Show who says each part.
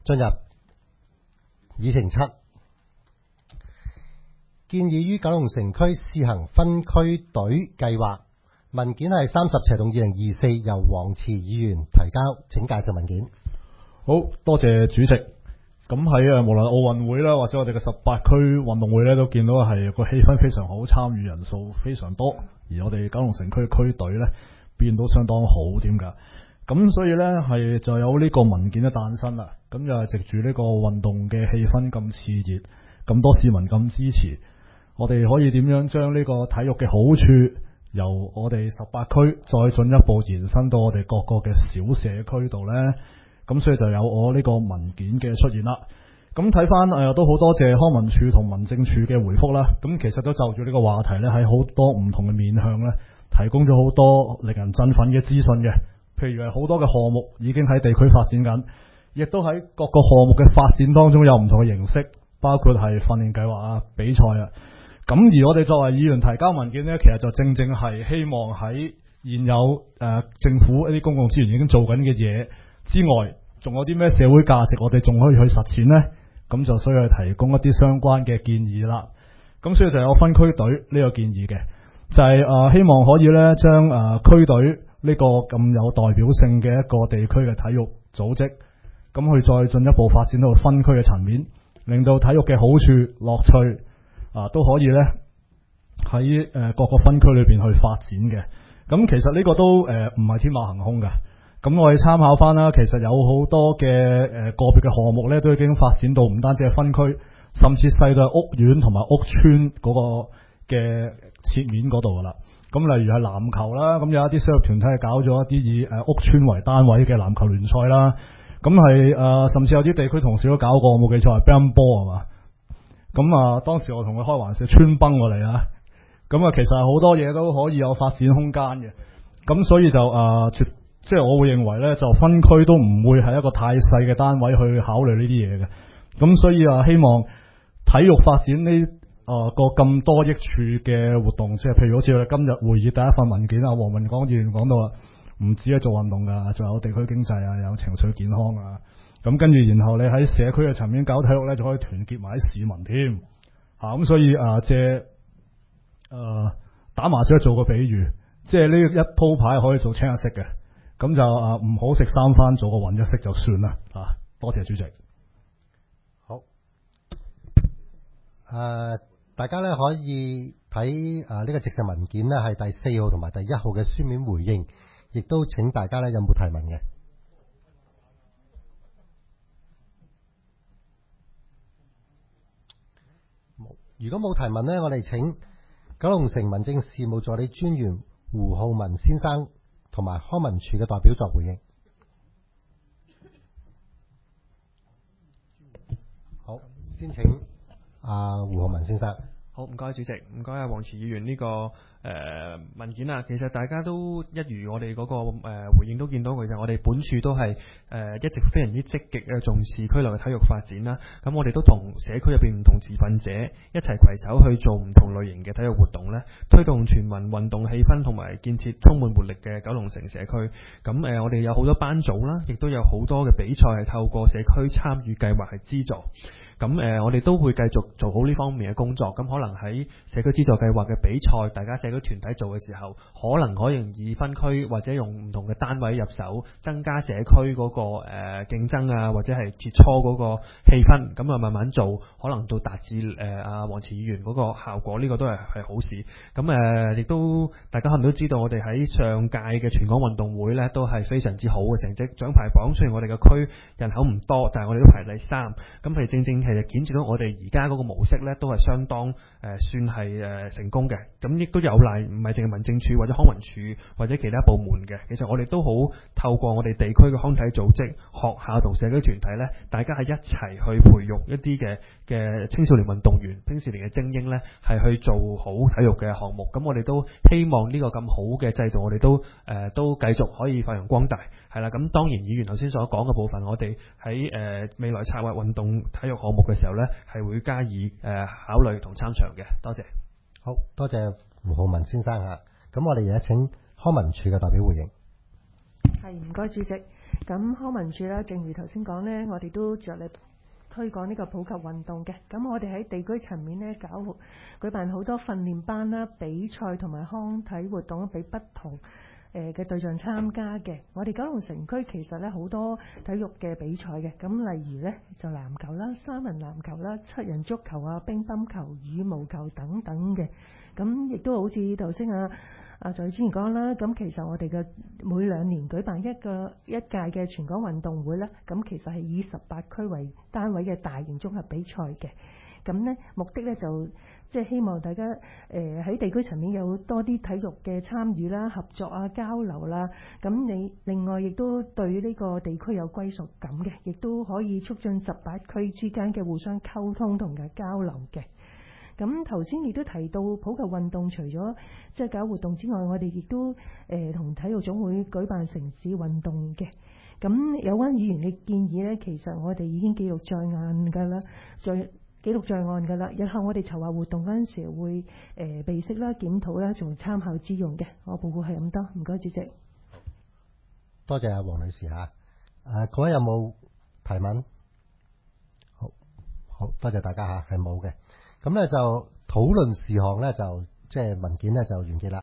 Speaker 1: 進入議程7，建議於九龍城區試行分區隊計劃。文件係30/2024由黃慈議員提交，請介紹文件。
Speaker 2: 好多謝主席。咁喺無論奧運會啦，或者我哋嘅18區運動會咧，都見到係個氣氛非常好，參與人數非常多，而我哋九龍城區區隊咧變到相當好添㗎。咁所以咧係就有呢個文件嘅誕生啦。咁就係藉住呢個運動嘅氣氛咁熾熱，咁多市民咁支持，我哋可以點樣將呢個體育嘅好處由我哋18區再進一步延伸到我哋各個嘅小社區度呢？咁所以就有我呢個文件嘅出現啦。咁睇翻都好多謝康文署同民政處嘅回覆啦。咁其實都就住呢個話題呢，喺好多唔同嘅面向呢，提供咗好多令人振奮嘅資訊嘅。譬如係好多嘅項目已經喺地區發展緊，亦都喺各個項目嘅發展當中有唔同嘅形式，包括係訓練計劃啊、比賽啊。咁而我哋作為議員提交文件呢，其實就正正係希望喺現有政府一啲公共資源已經做緊嘅嘢之外，仲有啲咩社會價值我哋仲可以去實踐呢？咁就需要提供一啲相關嘅建議啦。咁所以就有分區隊呢個建議嘅，就係希望可以呢將區隊呢個咁有代表性嘅一個地區嘅體育組織，咁去再進一步發展到分區嘅層面，令到體育嘅好處、樂趣都可以呢喺各個分區裏邊去發展嘅。咁其實呢個都唔係天馬行空㗎。咁我哋參考翻啦，其實有好多嘅個別嘅項目呢，都已經發展到唔單止係分區，甚至細到係屋苑同埋屋邨嗰個嘅切面嗰度噶啦。咁例如係籃球啦，咁有一啲商業團體係搞咗一啲以屋邨為單位嘅籃球聯賽啦。咁係甚至有啲地區同事都搞過，我冇記錯係乒乓波係嘛？咁當時我同佢開玩笑，穿崩過嚟啊！咁其實好多嘢都可以有發展空間嘅。咁所以就即係我會認為呢，就分區都唔會係一個太細嘅單位去考慮呢啲嘢嘅。咁所以希望體育發展呢個咁多益處嘅活動，即係譬如好似我哋今日會議第一份文件啊，黃文光議員講到啦，唔止係做運動㗎，仲有地區經濟啊，有情緒健康啊。咁跟住然後你喺社區嘅層面搞體育呢，就可以團結埋啲市民添。咁所以借打麻雀做個比喻，即係呢一鋪牌可以做清一色嘅。咁就唔好食三番，做個混一色就算啦。多謝主席。
Speaker 1: 好，大家咧可以睇呢個直述文件呢係第4號同埋第1號嘅書面回應，亦都請大家咧有冇提問嘅？冇。如果冇提問呢，我哋請九龍城民政事務助理專員胡浩文先生同埋康文署嘅代表作回應。好，先請胡浩文先生。
Speaker 3: 好，唔該主席，唔該黃慈議員呢個文件啊。其實大家都一如我哋嗰個回應都見到，其實我哋本處都係一直非常之積極嘅重視區內嘅體育發展啦。咁我哋都同社區入邊唔同持份者一齊攜手去做唔同類型嘅體育活動咧，推動全民運動氣氛同埋建設充滿活力嘅九龍城社區。咁我哋有好多班組啦，亦都有好多嘅比賽係透過社區參與計劃係資助。咁我哋都會繼續做好呢方面嘅工作。咁可能喺社區資助計劃嘅比賽，大家社區團體做嘅時候，可能以分區或者用唔同嘅單位入手，增加社區嗰個競爭啊，或者係切磋嗰個氣氛。咁慢慢做，可能到達至黃慈議員嗰個效果，呢個都係好事。咁亦都大家可能都知道，我哋喺上屆嘅全港運動會呢，都係非常之好嘅成績。獎牌榜雖然我哋嘅區人口唔多，但係我哋都排第3。咁係正正其實顯示到我哋而家嗰個模式呢，都係相當算係成功嘅。咁亦都有賴唔係淨係民政處或者康文署或者其他部門嘅，其實我哋都好透過我哋地區嘅康體組織、學校同社區團體呢，大家係一齊去培育一啲嘅青少年運動員、青少年嘅精英呢，係去做好體育嘅項目。咁我哋都希望呢個咁好嘅制度，我哋都繼續可以發揚光大。係啦，咁當然議員頭先所講嘅部分，我哋喺未來策劃運動體育項目嘅時候呢，係會加以考慮同參詳嘅。多謝。
Speaker 1: 好多謝胡浩文先生嚇。咁我哋而家請康文署嘅代表回應。
Speaker 4: 係，唔該主席。 咁康文署啦，正如頭先講呢，我哋都着力推廣呢個普及運動嘅。咁我哋喺地區層面呢，舉辦好多訓練班啦、比賽同埋康體活動，俾不同嘅對象參加嘅。我哋九龍城區其實咧好多體育嘅比賽嘅，咁例如呢，就籃球啦、三人籃球啦、七人足球啊、乒乓球、羽毛球等等嘅。咁亦都好似頭先在專員講啦，咁其實我哋嘅每2年舉辦一屆嘅全港運動會咧，咁其實係以18區為單位嘅大型綜合比賽嘅。咁呢目的咧就即係希望大家喺地區層面有多啲體育嘅參與啦、合作啊、交流啦。咁你另外亦都對呢個地區有歸屬感嘅，亦都可以促進18區之間嘅互相溝通同埋交流嘅。咁頭先亦都提到普及運動，除咗即係搞活動之外，我哋亦都同體育總會舉辦城市運動嘅。咁有關議員嘅建議呢，其實我哋已經記錄在案㗎啦，記錄在案㗎啦。日後我哋籌劃活動嗰陣時會備悉啦、檢討啦，仲參考之用嘅。我報告係咁多，唔該主席。
Speaker 1: 多謝阿黃女士嚇。各位有冇提問？好，多謝大家嚇，係冇嘅。咁咧就討論事項咧就即係文件咧就完結啦。